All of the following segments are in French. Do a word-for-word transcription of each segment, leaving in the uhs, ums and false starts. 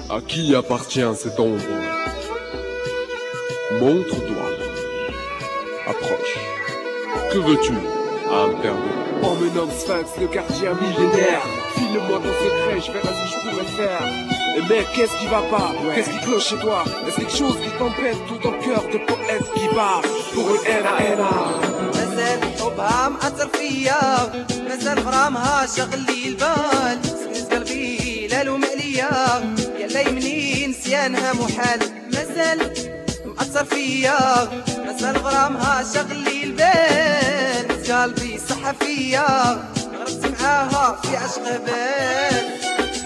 À qui appartient cette ombre? Montre-toi. Approche. Que veux-tu, âme perdue? Oh me nomme Sphinx, le gardien millénaire. File-moi ton secret, je verrai ce que je pourrais faire. Et mec, qu'est-ce qui va pas? Ouais. Qu'est-ce qui cloche chez toi? Est-ce quelque chose qui t'empêche tout dans le cœur de poète qui bat pour une haine à haine à... مازال حبها مأثر فيا مازال غرامها شغل لي البال سكنت قلبي لا لوم عليا يلا يمني نسيانها محال مازال مأثر فيا مازال غرامها شغل لي البال قلبي صح فيا غرقت معاها في عشق بال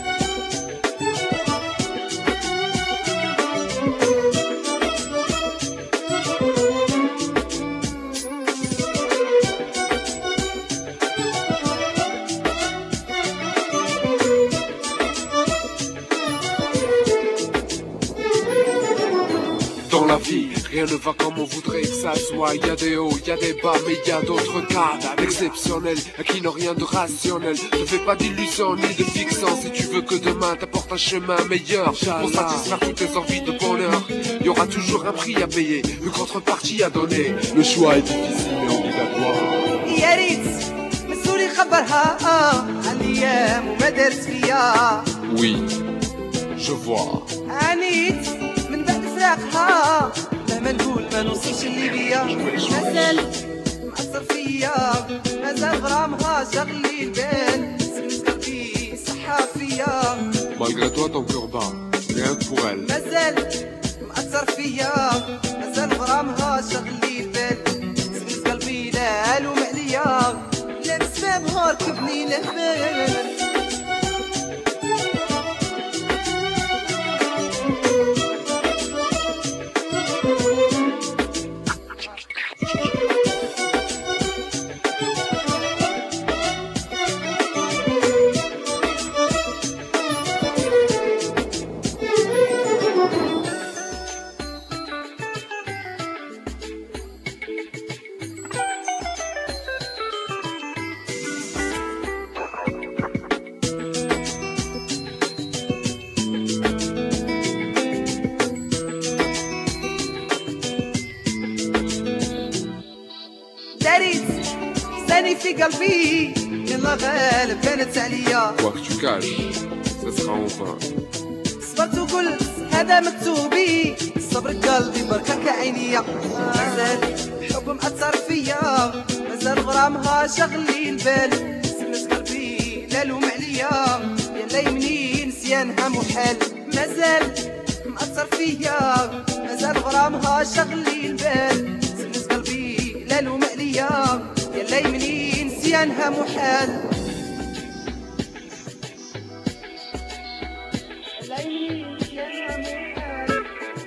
Dans la vie, rien ne va comme on voudrait que ça soit. Il y a des hauts, il y a des bas, mais il y a d'autres cas exceptionnels qui n'ont rien de rationnel. Ne fais pas d'illusions ni de fiction si tu veux que demain t'apporte un chemin meilleur pour satisfaire toutes tes envies de bonheur. Il y aura toujours un prix à payer, une contrepartie à donner. Le choix est difficile mais obligatoire. يا ريت مسؤول يخبرها على الايام وما دارت فيا. Oui, je vois. عانيت من بعد فراقها مهما نقول ما نوصلش اللي بيا مازال مأثر فيا مازال غرامها شغل لي البال سكنت قلبي صحة فيا Malgré toi ton cœur bat, rien que pour elle. مازال مأثر فيا مازال غرامها شغل لي البال سكنت قلبي لا لوم عليا لابس بابها ركبني لهبال داريت ثاني في قلبي يلا غالب كانت عليا Quoi que tu caches, ça sera en vain. صبرت وقلت هذا مكتوبي صبر قلبي بركة كعينيا مازال حب مأثر فيا مازال غرامها شغل لي البال سكنت قلبي لا لوم عليا يلا يمني نسيانها محال مازال مأثر فيا مازال غرامها شغل لي البال سكنت قلبي لا لوم عليا يلا يمني نسيانها محال لا يمني نسيانها محال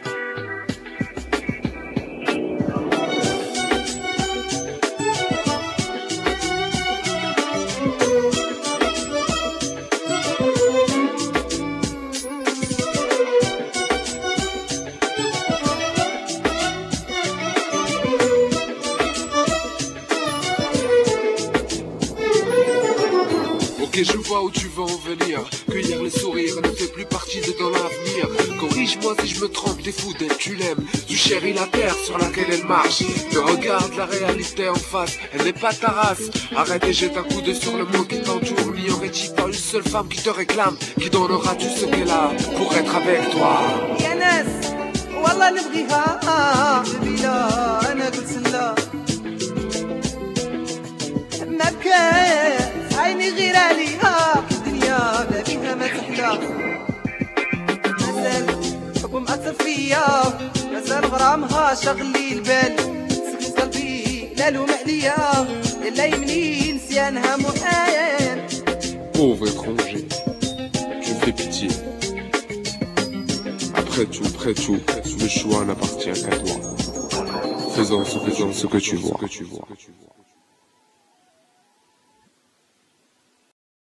Ok, je vois où tu veux en venir. Cueillir les sourires ne fait plus partie de ton avenir. Corrige-moi si je me trompe, t'es fou d'elle, tu l'aimes. Tu chéris la terre sur laquelle elle marche. Mais regarde la réalité en face, elle n'est pas ta race. Arrête et jette un coup d'œil sur le monde qui t'entoure. N'y aurait-il pas une seule femme qui te réclame, qui donnera tout ce qu'elle a pour être avec toi? يا ناس والله نبغيها بلا انا قلت لا ما بكات عيني غير عليها الدنيا لا بيها ما تحلى مازال حب مأثر فيا مازال غرامها شغل لي البال سكنت قلبي لا لوم عليا يلا يمني نسيانها محال Pauvre étranger, tu me fais pitié. Après tout, après tout, le choix n'appartient qu'à toi. Faisons ce que, faisons ce que tu vois.